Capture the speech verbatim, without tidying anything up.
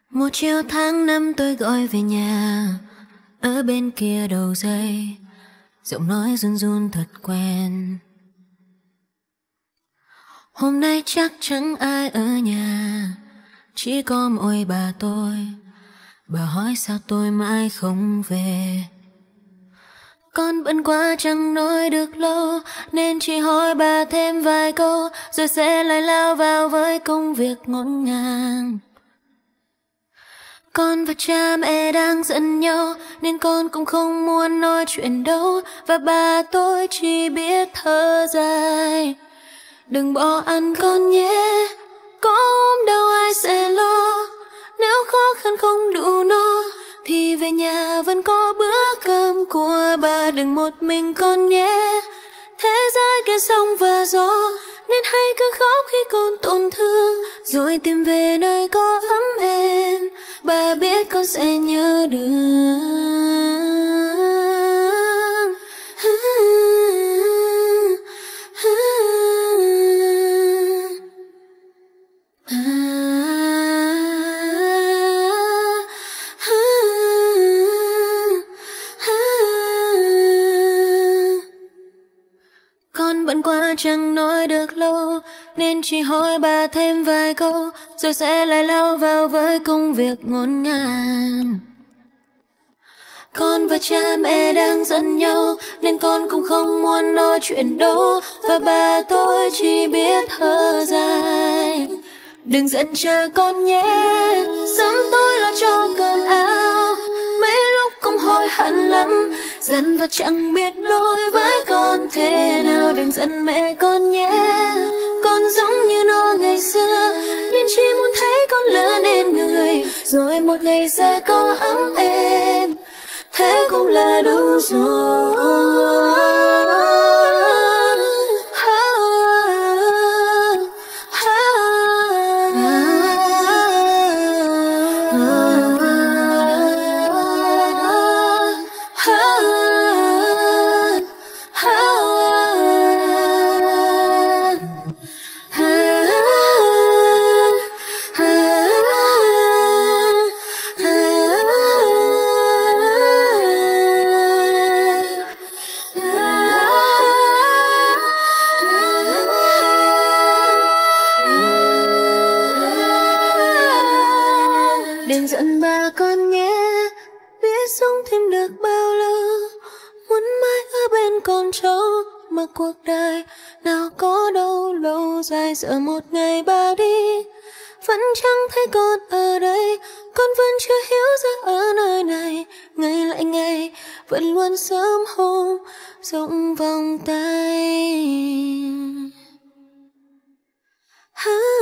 Một chiều tháng năm tôi gọi về nhà, ở bên kia đầu dây, giọng nói run run thật quen. Hôm nay chắc chẳng ai ở nhà, chỉ có mỗi bà tôi. Bà hỏi sao tôi mãi không về. Con bận quá chẳng nói được lâu, nên chỉ hỏi bà thêm vài câu, rồi sẽ lại lao vào với công việc ngổn ngang. Con và cha mẹ đang giận nhau, nên con cũng không muốn nói chuyện đâu. Và bà tôi chỉ biết thở dài. Đừng bỏ ăn con nhé, có ốm đau ai sẽ lo. Nếu khó khăn không đủ no, thì về nhà vẫn có bữa cơm của bà. Đừng một mình con nhé, thế giới kia sóng và gió, nên hãy cứ khóc khi con tổn thương, rồi tìm về nơi có ấm êm. Bà biết con sẽ nhớ được. Con bận quá chẳng nói được lâu, nên chỉ hỏi bà thêm vài câu, rồi sẽ lại lao vào với công việc ngổn ngang. Con và cha mẹ đang giận nhau, nên con cũng không muốn nói chuyện đâu. Và bà tôi chỉ biết thở dài. Đừng giận cha con nhé, sớm tôi lo cho cơm áo. Mấy lúc cũng hối hận lắm, giận và chẳng biết lỗi với con thế nào. Đừng giận mẹ con nhé, con giống như nó ngày xưa, nhưng chỉ muốn thấy con lớn lên người, rồi một ngày sẽ có ấm êm. Thế cũng là đủ rồi. Đừng giận bà con nhé, biết sống thêm được bao lâu. Muốn mãi ở bên con cháu, mà cuộc đời nào có đâu lâu dài. Giờ một ngày bà đi, vẫn chẳng thấy con ở đây. Con vẫn chưa hiểu ra ở nơi này, ngày lại ngày vẫn luôn sớm hôm rộng vòng tay.